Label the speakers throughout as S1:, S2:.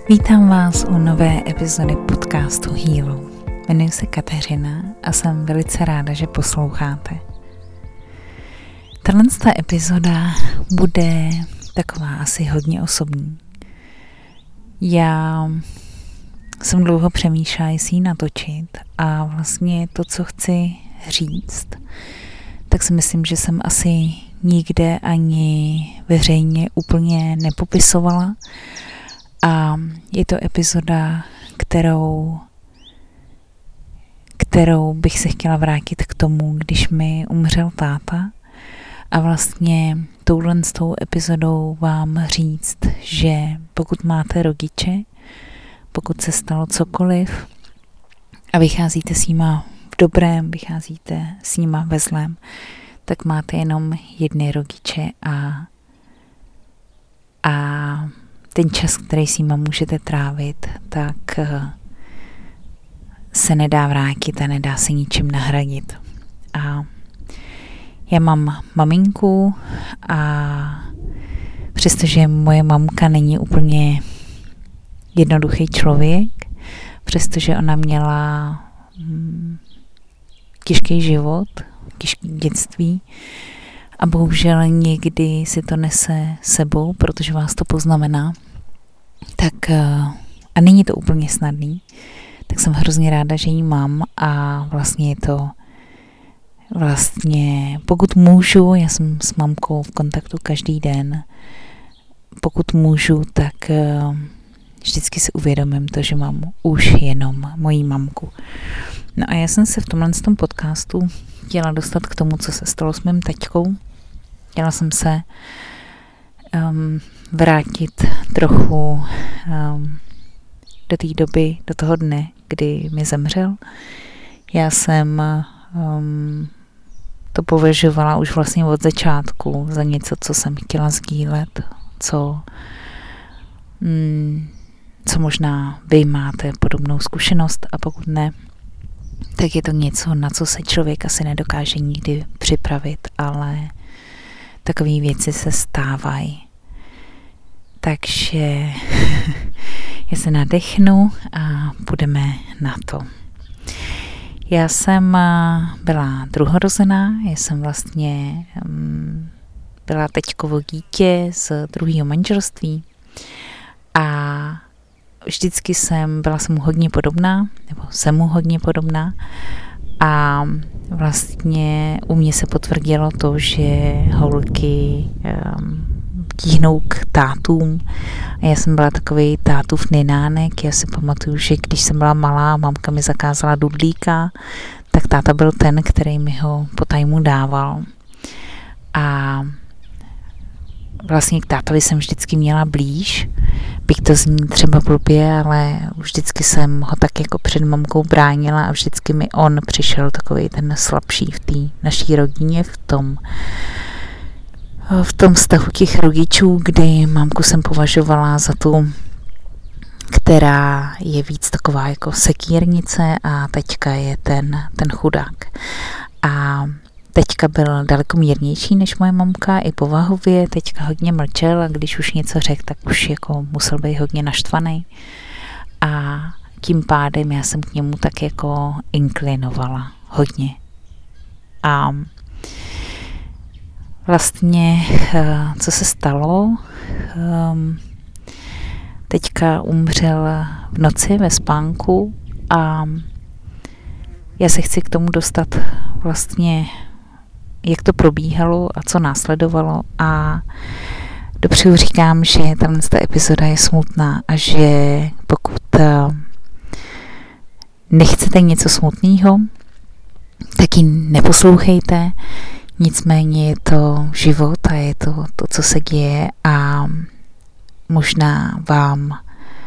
S1: Vítám vás u nové epizody podcastu Healu. Jmenuji se Kateřina a jsem velice ráda, že posloucháte. Tato epizoda bude taková asi hodně osobní. Já jsem dlouho přemýšlela, jestli ji natočit a vlastně to, co chci říct, tak si myslím, že jsem asi nikde ani veřejně úplně nepopisovala. A je to epizoda, kterou bych se chtěla vrátit k tomu, když mi umřel táta. A vlastně s tou epizodou vám říct, že pokud máte rodiče, pokud se stalo cokoliv a vycházíte s nima v dobrém, vycházíte s nima ve zlém, tak máte jenom jedny rodiče a ten čas, který s nima můžete trávit, tak se nedá vrátit a nedá se ničím nahradit. A já mám maminku a přestože moje mamka není úplně jednoduchý člověk, přestože ona měla těžký život, těžké dětství a bohužel někdy si to nese sebou, protože vás to poznamená, tak a není to úplně snadný, tak jsem hrozně ráda, že ji mám a vlastně je to pokud můžu, já jsem s mamkou v kontaktu každý den, pokud můžu, tak vždycky si uvědomím to, že mám už jenom moji mamku. No a já jsem se v tomhle podcastu chtěla dostat k tomu, co se stalo s mým taťkou. Chtěla jsem se vrátit trochu do té doby, do toho dne, kdy mi zemřel. Já jsem to považovala už vlastně od začátku za něco, co jsem chtěla sdílet, co možná vy máte podobnou zkušenost a pokud ne, tak je to něco, na co se člověk asi nedokáže nikdy připravit, ale takové věci se stávají. Takže já se nadechnu a půjdeme na to. Já jsem byla druhorozená, já jsem vlastně byla teďkovo dítě z druhého manželství a vždycky byla jsem mu hodně podobná, nebo jsem mu hodně podobná a vlastně u mě se potvrdilo to, že holky tíhnou k tátům a já jsem byla takový tátův nenánek. Já si pamatuju, že když jsem byla malá, mamka mi zakázala dudlíka, tak táta byl ten, který mi ho po tajmu dával. A vlastně k tátovi jsem vždycky měla blíž, bych to zní třeba blbě, ale vždycky jsem ho tak jako před mamkou bránila a vždycky mi on přišel takový ten slabší v té naší rodině, v tom vztahu těch rodičů, kdy mamku jsem považovala za tu, která je víc taková jako sekírnice a teďka je ten chudák. A teďka byl daleko mírnější než moje mamka i povahově, teďka hodně mlčel a když už něco řekl, tak už jako musel být hodně naštvaný. A tím pádem já jsem k němu tak jako inklinovala hodně. A vlastně, co se stalo, teďka umřel v noci ve spánku a já se chci k tomu dostat vlastně, jak to probíhalo a co následovalo a dopředu říkám, že ta epizoda je smutná a že pokud nechcete něco smutného, tak ji neposlouchejte. Nicméně je to život a je to, co se děje a možná vám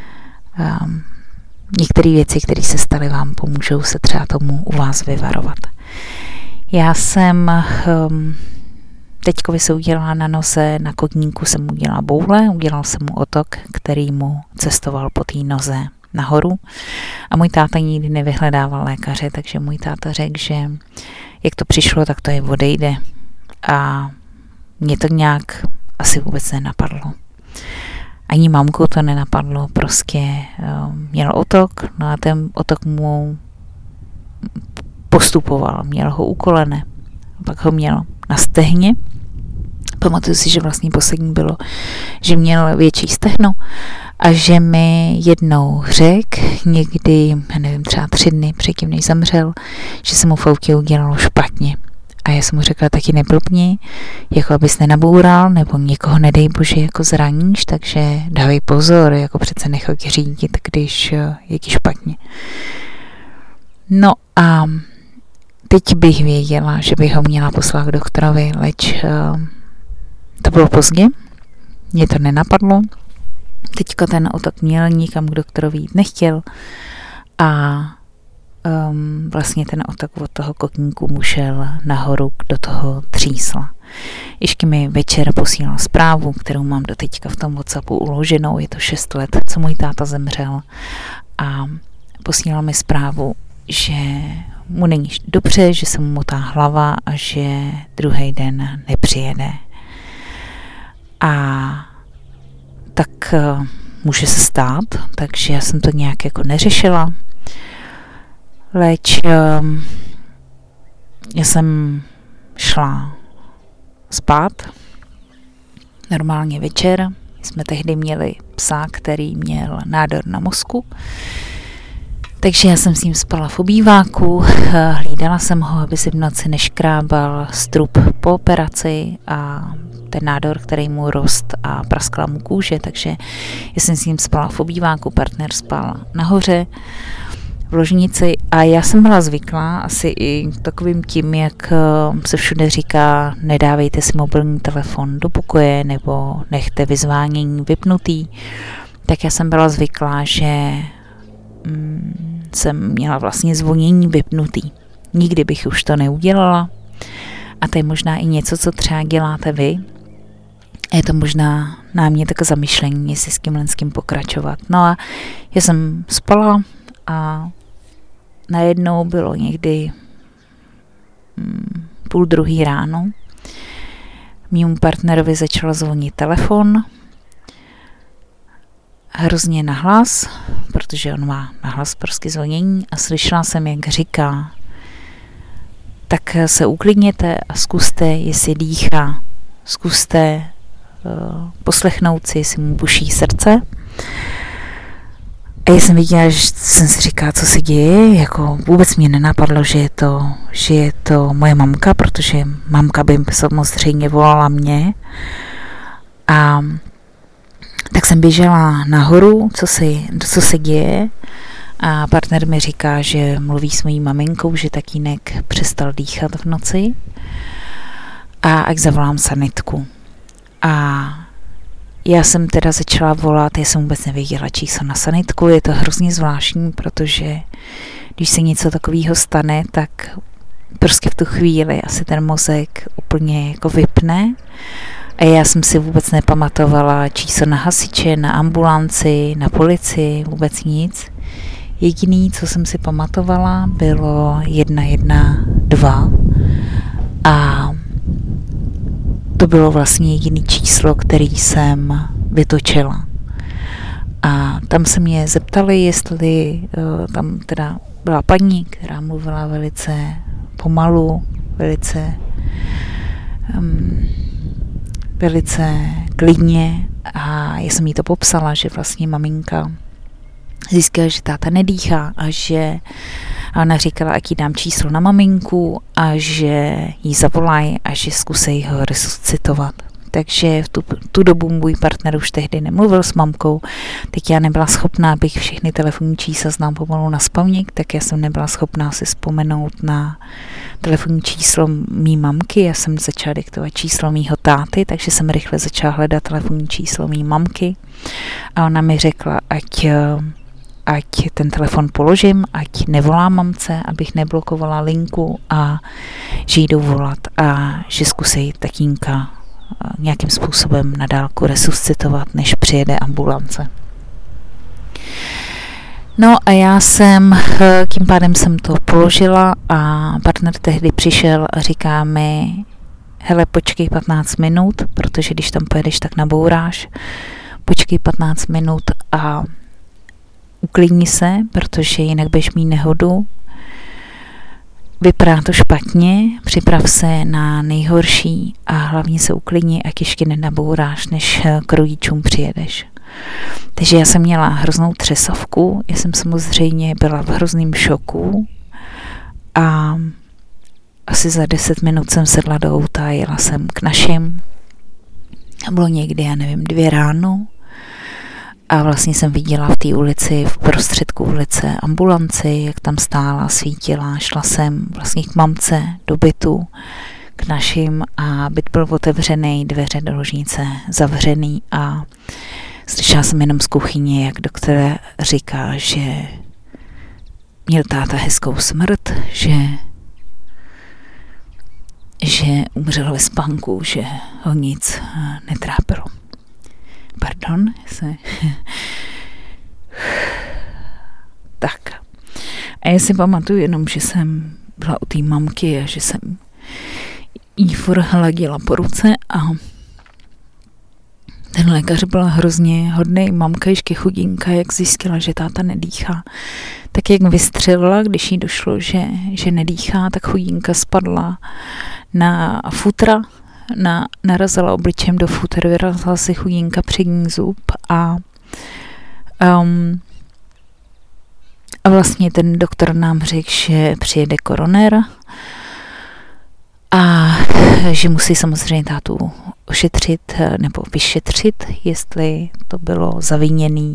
S1: některé věci, které se staly, vám pomůžou se třeba tomu u vás vyvarovat. Já jsem teďkovi se udělala na noze, na kotníku jsem udělala boule, udělal jsem mu otok, který mu cestoval po té noze nahoru a můj táta nikdy nevyhledával lékaře, takže můj táta řekl, že jak to přišlo, tak to je odejde a mě to nějak asi vůbec nenapadlo. ani mamku to nenapadlo, prostě měl otok, no a ten otok mu postupoval, měl ho ukolené, pak ho měl na stehně. Pamatuju si, že vlastně poslední bylo, že měl větší stehno a že mi jednou řekl, někdy, já nevím, třeba 3 dny předtím, než zemřel, že se mu v autě udělalo špatně. A já jsem mu řekla, taky neblbni, jako abys nenaboural, nebo někoho, nedej bože, jako zraníš, takže dávej pozor, jako přece nechoď řídit, když je ti špatně. No a teď bych věděla, že bych ho měla poslat k doktorovi, leč to bylo pozdě, mě to nenapadlo. Teďka ten otok měl, nikam k doktorovi jít nechtěl a vlastně ten otok od toho kotníku mu šel nahoru do toho třísla. Ještě mi večer posílal zprávu, kterou mám do teďka v tom WhatsAppu uloženou, je to 6 let, co můj táta zemřel, a posílal mi zprávu, že mu není dobře, že se mu motá hlava a že druhý den nepřijede. A tak může se stát, takže já jsem to nějak jako neřešila. Leč já jsem šla spát, normálně večer. Jsme tehdy měli psa, který měl nádor na mozku, takže já jsem s ním spala v obýváku, hlídala jsem ho, aby si v noci neškrábal strup po operaci a ten nádor, který mu rost a praskla mu kůže, takže já jsem s ním spala v obýváku, partner spal nahoře v ložnici a já jsem byla zvyklá asi i takovým tím, jak se všude říká, nedávejte si mobilní telefon do pokoje nebo nechte vyzvánění vypnutý, tak já jsem byla zvyklá, že jsem měla vlastně zvonění vypnutý. Nikdy bych už to neudělala a to je možná i něco, co třeba děláte vy. Je to možná námět tak zamyšlení, jestli s tím pokračovat. No a já jsem spala a najednou bylo někdy 1:30 ráno. Mému partnerovi začal zvonit telefon, hrozně nahlas, protože on má nahlas prostě zvonění a slyšela jsem, jak říká, tak se uklidněte a zkuste, jestli dýchá. Zkuste poslechnout si, jestli mu buší srdce. A já jsem viděla, že jsem si říkala, co se děje, jako vůbec mě nenapadlo, že je to moje mamka, protože mamka by samozřejmě volala mě. A tak jsem běžela nahoru, co se děje, a partner mi říká, že mluví s mojí maminkou, že tatínek přestal dýchat v noci a ať zavolám sanitku. A já jsem teda začala volat, já jsem vůbec nevěděla číslo na sanitku, je to hrozně zvláštní, protože když se něco takového stane, tak prostě v tu chvíli asi ten mozek úplně jako vypne a já jsem si vůbec nepamatovala číslo na hasiče, na ambulanci, na policii, vůbec nic. Jediný, co jsem si pamatovala, bylo 112 a to bylo vlastně jediný číslo, který jsem vytočila. A tam se mě zeptali, jestli tam teda byla paní, která mluvila velice pomalu, velice klidně, a já jsem jí to popsala, že vlastně maminka zjistila, že táta nedýchá a ona říkala, ať jí dám číslo na maminku a že jí zavolají a že zkusí ho resuscitovat. Takže v tu dobu můj partner už tehdy nemluvil s mamkou, teď já nebyla schopná, abych všechny telefonní čísla znám pomalu nazpaměť, tak já jsem nebyla schopná si vzpomenout na telefonní číslo mý mamky, já jsem začala diktovat číslo mýho táty, takže jsem rychle začala hledat telefonní číslo mý mamky a ona mi řekla, ať ten telefon položím, ať nevolám mamce, abych neblokovala linku a že jdou volat a že zkusí tatínka nějakým způsobem na dálku resuscitovat, než přijede ambulance. No a já tím pádem jsem to položila a partner tehdy přišel a říká mi, hele, počkej 15 minut, protože když tam pojedeš, tak nabouráš. počkej 15 minut a uklidni se, protože jinak budeš mít nehodu. Vypadá to špatně, připrav se na nejhorší a hlavně se uklidni, ať ještě nenabouráš, než k rodičům přijedeš. Takže já jsem měla hroznou třesavku, já jsem samozřejmě byla v hrozném šoku a asi za 10 minut jsem sedla do auta a jela jsem k našim. Bylo někdy, já nevím, 2 ráno a vlastně jsem viděla v té ulici, v prostředku ulice ambulanci, jak tam stála, svítila, šla jsem vlastně k mamce do bytu, k našim a byt byl otevřený, dveře do ložnice zavřený a slyšela jsem jenom z kuchyně, jak doktor říká, že měl táta hezkou smrt, že umřel ve spánku, že ho nic netrápilo. Pardon. Tak. A já si pamatuju jenom, že jsem byla u té mamky a že jsem jí furt hladila po ruce a ten lékař byl hrozně hodnej. Mamka ještě chudinka, jak zjistila, že táta nedýchá. Tak jak vystřelila, když jí došlo, že nedýchá, tak chudinka spadla na futra, narazila obličem do futra, vyrazila si chudinka přední zub a vlastně ten doktor nám řekl, že přijede koronér a že musí samozřejmě tátu ošetřit nebo vyšetřit, jestli to bylo zaviněný,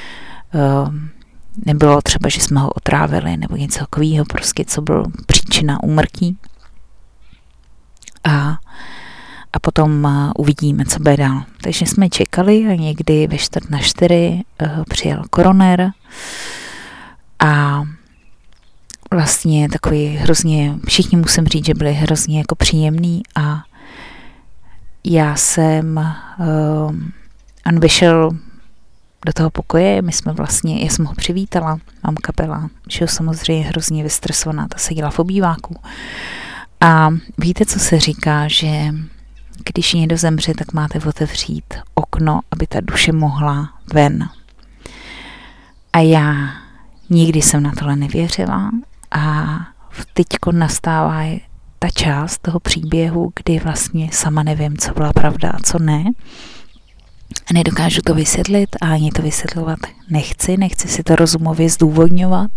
S1: nebylo třeba, že jsme ho otrávili nebo něco takového, prostě co byl příčina úmrtí. A potom uvidíme, co bude dál. Takže jsme čekali a někdy ve 3:45 přijel koronér a vlastně takový hrozně, všichni musím říct, že byli hrozně jako příjemný a já jsem, on vyšel do toho pokoje, já jsem ho přivítala, mamka byla, že samozřejmě hrozně vystresovaná, ta seděla v obýváku. A víte, co se říká, že když někdo zemře, tak máte otevřít okno, aby ta duše mohla ven. A já nikdy jsem na tohle nevěřila a teďko nastává ta část toho příběhu, kdy vlastně sama nevím, co byla pravda a co ne. A nedokážu to vysvětlit a ani to vysvětlovat nechci si to rozumově zdůvodňovat.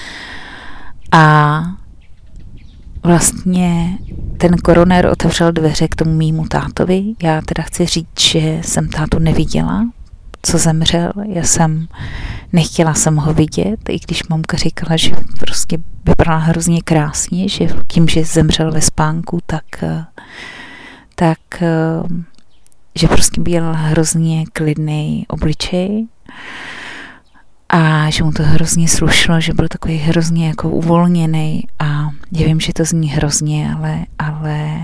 S1: A vlastně ten koronér otevřel dveře k tomu mému tátovi. Já teda chci říct, že jsem tátu neviděla, co zemřel. Nechtěla jsem ho vidět, i když mamka říkala, že prostě vypadala hrozně krásně, že tím, že zemřel ve spánku, tak že prostě byl hrozně klidný obličej a že mu to hrozně slušlo, že byl takový hrozně jako uvolněný a já vím, že to zní hrozně, ale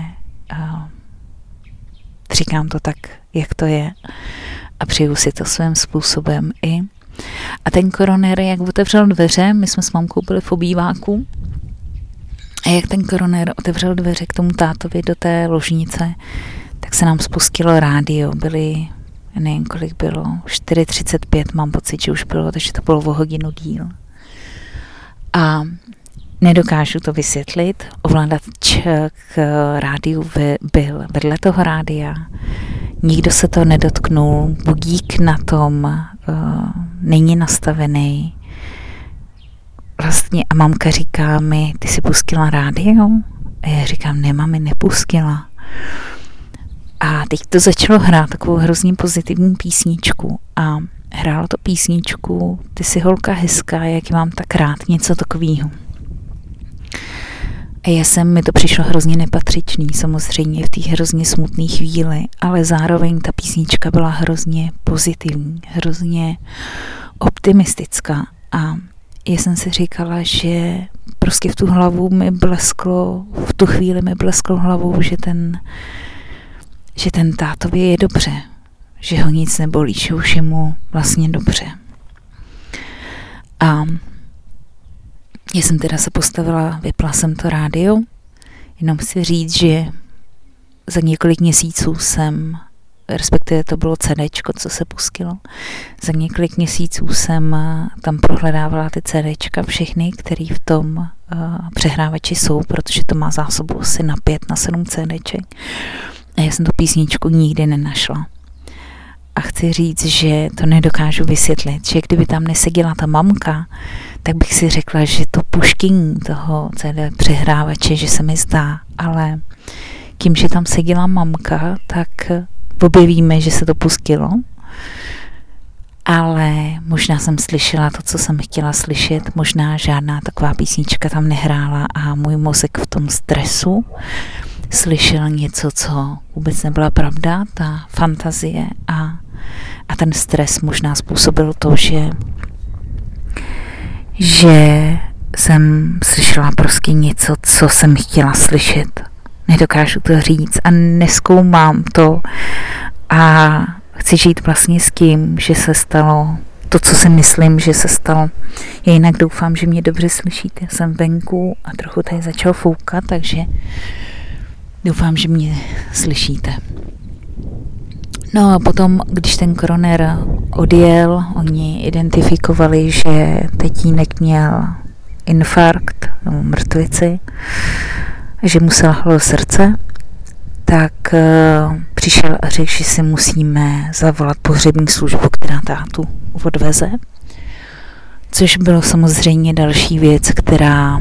S1: říkám to tak, jak to je a přeju si to svým způsobem i. A ten koronér, jak otevřel dveře, my jsme s mamkou byli v obýváku a jak ten koronér otevřel dveře k tomu tátovi do té ložnice, tak se nám spustilo rádio, byly, nevím kolik bylo, 4:35 mám pocit, že už bylo, takže to bylo o hodinu díl. A nedokážu to vysvětlit, ovladač k rádiu byl vedle toho rádia, nikdo se to nedotknul, budík na tom není nastavený. Vlastně a mamka říká mi, ty jsi pustila rádio? A já říkám, ne, mami, nepustila. A teď to začalo hrát takovou hrozně pozitivní písničku a hrálo to písničku Ty jsi holka hezká, jak mám tak rád, něco takového. A mi to přišlo hrozně nepatřičný, samozřejmě v té hrozně smutné chvíli, ale zároveň ta písnička byla hrozně pozitivní, hrozně optimistická a já jsem si říkala, že prostě v tu chvíli mi blesklo hlavou, že ten tátovi je dobře, že ho nic nebolí, že už je mu vlastně dobře. A já jsem teda se postavila, vypla jsem to rádio, jenom chci říct, že za několik měsíců jsem respektive to bylo CDčko, co se pustilo. Za několik měsíců jsem tam prohledávala ty CDčka všechny, které v tom přehrávači jsou, protože to má zásobu asi na 5, na 7 CDček. A já jsem tu písničku nikdy nenašla. A chci říct, že to nedokážu vysvětlit, že kdyby tam neseděla ta mamka, tak bych si řekla, že to puštění toho CD přehrávače, že se mi zdá, ale tím, že tam seděla mamka, tak objevíme, že se to pustilo, ale možná jsem slyšela to, co jsem chtěla slyšet, možná žádná taková písnička tam nehrála a můj mozek v tom stresu slyšel něco, co vůbec nebyla pravda, ta fantazie a ten stres možná způsobil to, že jsem slyšela prostě něco, co jsem chtěla slyšet. Nedokážu to říct a nezkoumám to a chci žít vlastně s tím, že se stalo to, co si myslím, že se stalo. Já jinak doufám, že mě dobře slyšíte. Já jsem venku a trochu tady začal foukat, takže doufám, že mě slyšíte. No a potom, když ten koroner odjel, oni identifikovali, že tatínek měl infarkt, nebo mrtvici, že mu selhalo srdce, tak přišel a řekl, že si musíme zavolat pohřební službu, která tátu odveze. Což bylo samozřejmě další věc, která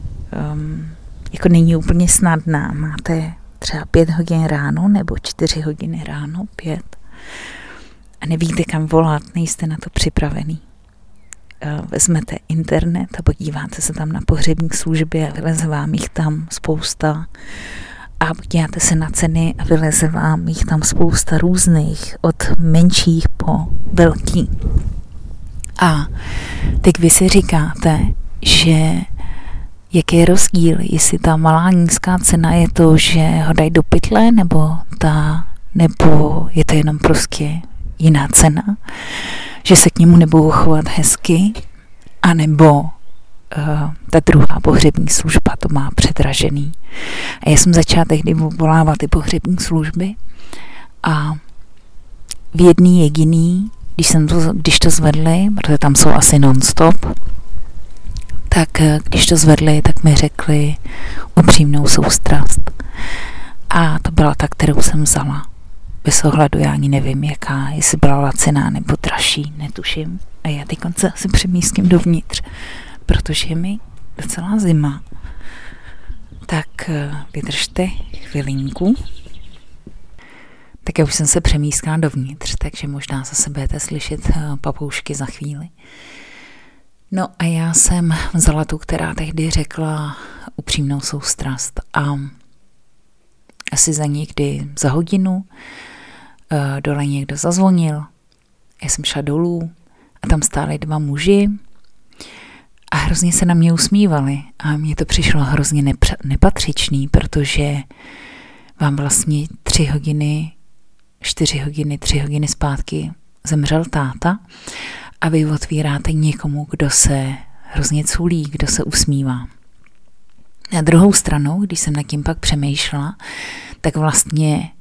S1: jako není úplně snadná. Máte třeba 5 hodin ráno nebo 4 hodiny ráno, 5 a nevíte, kam volat, nejste na to připravený. Vezmete internet a podíváte se tam na pohřební služby a vyleze vám jich tam spousta a podíváte se na ceny a vyleze vám jich tam spousta různých, od menších po velký. A teď vy si říkáte, že jaký je rozdíl, jestli ta malá nízká cena je to, že ho dají do pytle, nebo je to jenom prostě jiná cena, že se k němu nebudou chovat hezky, anebo ta druhá pohřební služba to má předražený. A já jsem začala tehdy volávat ty pohřební služby a v jedný jediný, když to zvedli, protože tam jsou asi non-stop, tak když to zvedli, tak mi řekli upřímnou soustrast. A to byla ta, kterou jsem vzala. Bez ohledu, já ani nevím, jaká, jestli byla laciná nebo dražší, netuším. A já teď se asi přemístím dovnitř, protože je mi docela zima. Tak vydržte chvilinku. Tak já už jsem se přemístila dovnitř, takže možná zase budete slyšet papoušky za chvíli. No a já jsem vzala tu, která tehdy řekla upřímnou soustrast a asi za hodinu dole někdo zazvonil. Já jsem šla dolů a tam stáli 2 muži a hrozně se na mě usmívali a mně to přišlo hrozně nepatřičný, protože vám vlastně 3 hodiny zpátky zemřel táta a vy otvíráte někomu, kdo se hrozně culí, kdo se usmívá. Na druhou stranu, když jsem nad tím pak přemýšlela, tak vlastně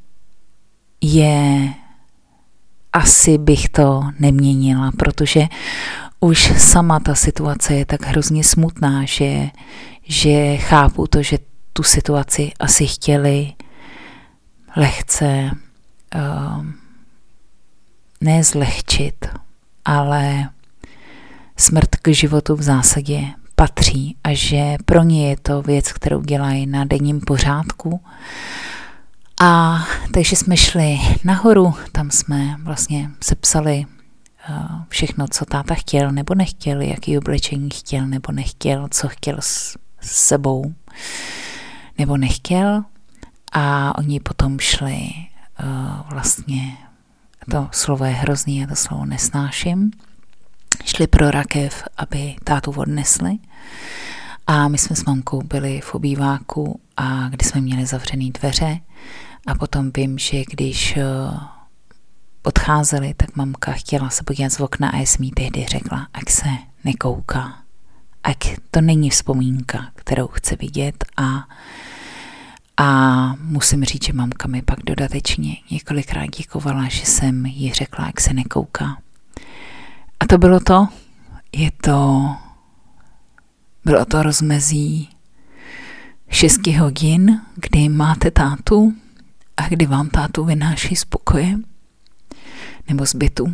S1: asi bych to neměnila, protože už sama ta situace je tak hrozně smutná, že chápu to, že tu situaci asi chtěli lehce ne zlehčit, ale smrt k životu v zásadě patří a že pro ně je to věc, kterou dělají na denním pořádku. A takže jsme šli nahoru, tam jsme vlastně sepsali všechno, co táta chtěl nebo nechtěl, jaký oblečení chtěl nebo nechtěl, co chtěl s sebou nebo nechtěl. A oni potom šli vlastně, to slovo je hrozný, já to slovo nesnáším, šli pro rakev, aby tátu odnesli. A my jsme s mamkou byli v obýváku, a kdy jsme měli zavřený dveře. A potom vím, že když odcházeli, tak mamka chtěla se podívat z okna a já jsem jí tehdy řekla, ať se nekouká. Ať to není vzpomínka, kterou chce vidět A musím říct, že mamka mi pak dodatečně několikrát děkovala, že jsem jí řekla, jak se nekouká. A to bylo to. Bylo to rozmezí 6 hodin, kdy máte tátu a kdy vám tátu vynáší z pokoje nebo z bytu.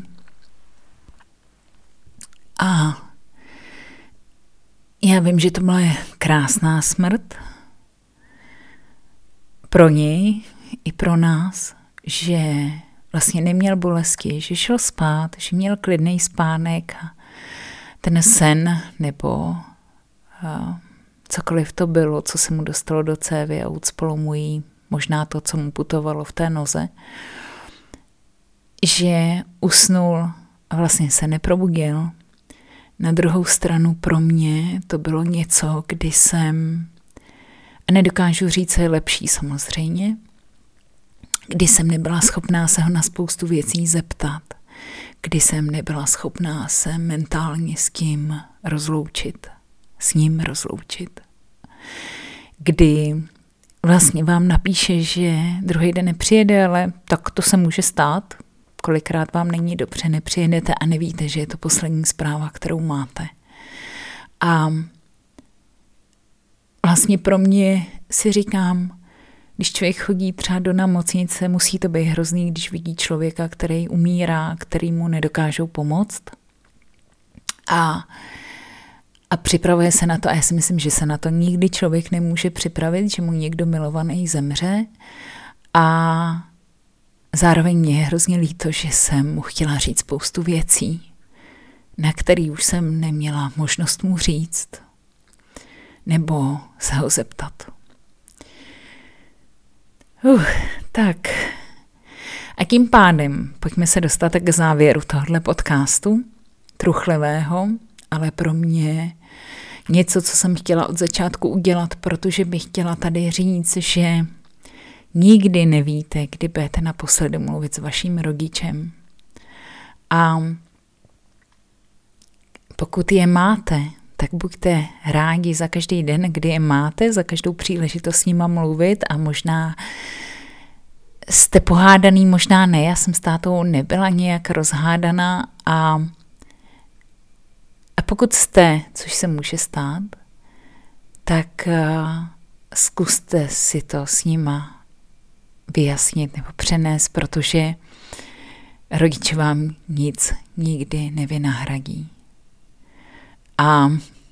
S1: A já vím, že to byla krásná smrt pro něj i pro nás, že vlastně neměl bolesti, že šel spát, že měl klidný spánek a ten sen nebo cokoliv to bylo, co se mu dostalo do cévy a ucpalo mu jí, možná to, co mu putovalo v té noze, že usnul a vlastně se neprobudil. Na druhou stranu pro mě to bylo něco, kdy jsem, a nedokážu říct, co je lepší samozřejmě, kdy jsem nebyla schopná se ho na spoustu věcí zeptat, kdy jsem nebyla schopná se mentálně s ním rozloučit. Kdy vlastně vám napíše, že druhý den nepřijede, ale tak to se může stát. Kolikrát vám není dobře, nepřijedete a nevíte, že je to poslední zpráva, kterou máte. A vlastně pro mě si říkám, když člověk chodí třeba do nemocnice, musí to být hrozný, když vidí člověka, který umírá, který mu nedokážou pomoct. A připravuje se na to, a já si myslím, že se na to nikdy člověk nemůže připravit, že mu někdo milovaný zemře. A zároveň mě je hrozně líto, že jsem mu chtěla říct spoustu věcí, na který už jsem neměla možnost mu říct, nebo se ho zeptat. Tak. A tím pádem pojďme se dostat k závěru tohoto podcastu, truchlivého, ale pro mě něco, co jsem chtěla od začátku udělat, protože bych chtěla tady říct, že nikdy nevíte, kdy budete naposledy mluvit s vaším rodičem. A pokud je máte, tak buďte rádi za každý den, kdy je máte, za každou příležitost s nima mluvit a možná jste pohádaný, možná ne, já jsem s tátou nebyla nějak rozhádaná a pokud jste, což se může stát, tak zkuste si to s nima vyjasnit nebo přenést, protože rodiče vám nic nikdy nevynahradí. A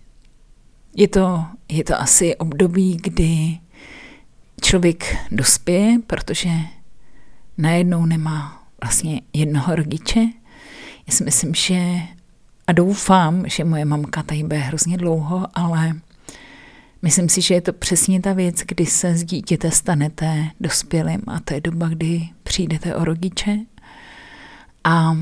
S1: je to asi období, kdy člověk dospěje, protože najednou nemá vlastně jednoho rodiče. Já si myslím, že a doufám, že moje mamka tady bude hrozně dlouho, ale myslím si, že je to přesně ta věc, kdy se z dítěte stanete dospělým a to je doba, kdy přijdete o rodiče. A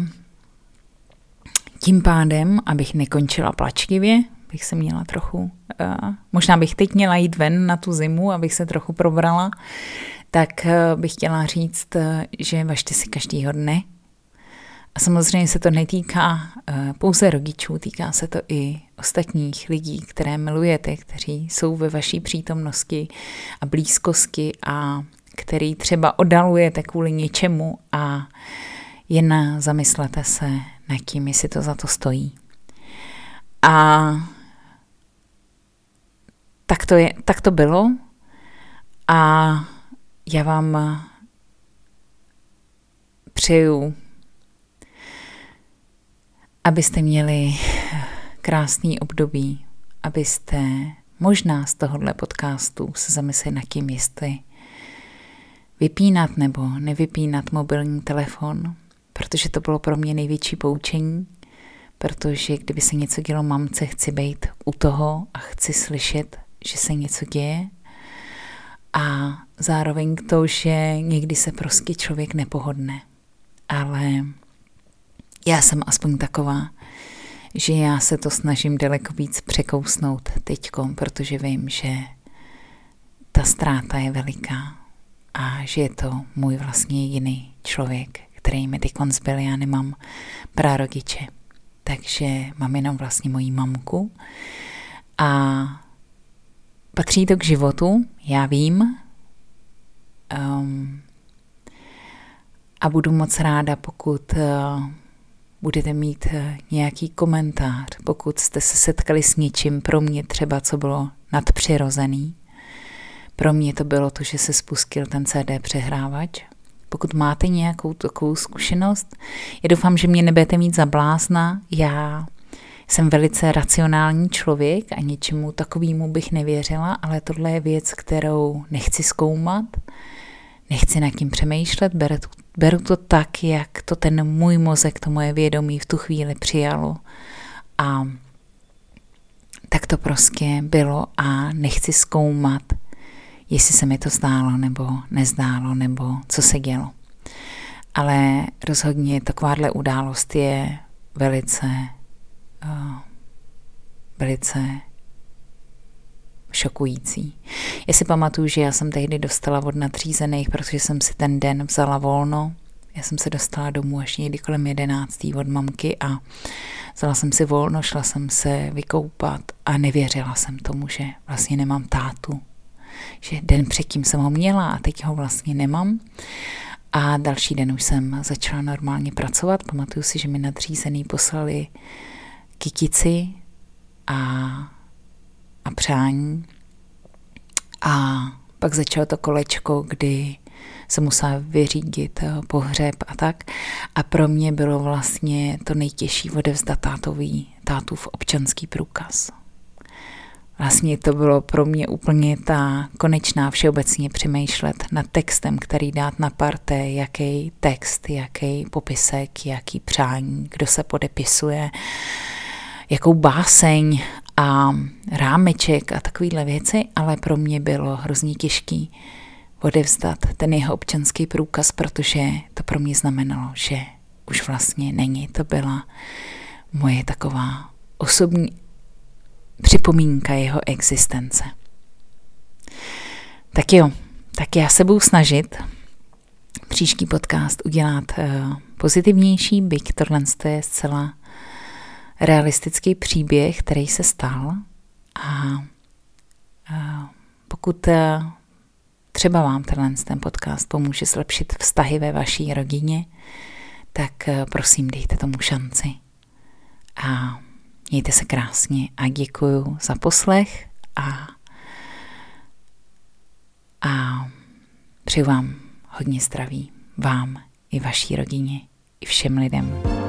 S1: tím pádem, abych nekončila plačtivě, bych se měla trochu, možná bych teď měla jít ven na tu zimu, abych se trochu probrala, tak bych chtěla říct, že važte si každýho dne. A samozřejmě se to netýká pouze rodičů, týká se to i ostatních lidí, které milujete, kteří jsou ve vaší přítomnosti a blízkosti a který třeba oddalujete kvůli něčemu a jen zamyslete se nad tím, jestli to za to stojí. A tak to bylo a já vám přeju, abyste měli krásný období, abyste možná z tohohle podcastu se zamysleli nad tím, jestli vypínat nebo nevypínat mobilní telefon, protože to bylo pro mě největší poučení, protože kdyby se něco dělo mamce, chci být u toho a chci slyšet, že se něco děje a zároveň to, že někdy se prostě člověk nepohodne. Ale já jsem aspoň taková, že já se to snažím daleko víc překousnout teďkom, protože vím, že ta ztráta je veliká a že je to můj vlastně jiný člověk, který mi teď zbyl. Já nemám prarodiče, takže mám jenom vlastně moji mamku a patří to k životu, já vím, A budu moc ráda, pokud budete mít nějaký komentář, pokud jste se setkali s něčím pro mě třeba, co bylo nadpřirozený. Pro mě to bylo to, že se spustil ten CD přehrávač. Pokud máte nějakou takovou zkušenost, já doufám, že mě nebudete mít za blázna. Já jsem velice racionální člověk a něčemu takovému bych nevěřila, ale tohle je věc, kterou nechci zkoumat, nechci nad tím přemýšlet, beru to tak, jak to ten můj mozek, to moje vědomí v tu chvíli přijalo. A tak to prostě bylo a nechci zkoumat, jestli se mi to zdálo nebo nezdálo, nebo co se dělo. Ale rozhodně takováhle událost je velice šokující. Já si pamatuju, že já jsem tehdy dostala od nadřízených, protože jsem si ten den vzala volno. Já jsem se dostala domů až někdy kolem 11. od mamky a vzala jsem si volno, šla jsem se vykoupat a nevěřila jsem tomu, že vlastně nemám tátu. Že den předtím jsem ho měla a teď ho vlastně nemám. A další den už jsem začala normálně pracovat. Pamatuju si, že mi nadřízený poslali kytici a přání. A pak začalo to kolečko, kdy se musela vyřídit pohřeb a tak. A pro mě bylo vlastně to nejtěžší odevzdat tátův občanský průkaz. Vlastně to bylo pro mě úplně ta konečná všeobecně přemýšlet nad textem, který dát na parte, jaký text, jaký popisek, jaký přání, kdo se podepisuje, jakou báseň a rámeček a takovéhle věci, ale pro mě bylo hrozně těžký odevzdat ten jeho občanský průkaz, protože to pro mě znamenalo, že už vlastně není. To byla moje taková osobní připomínka jeho existence. Tak jo, tak já se budu snažit příští podcast udělat pozitivnější, byť tohle je zcela realistický příběh, který se stal a pokud třeba vám ten podcast pomůže zlepšit vztahy ve vaší rodině, tak prosím, dejte tomu šanci. A mějte se krásně a děkuju za poslech a přeju vám hodně zdraví, vám i vaší rodině, i všem lidem.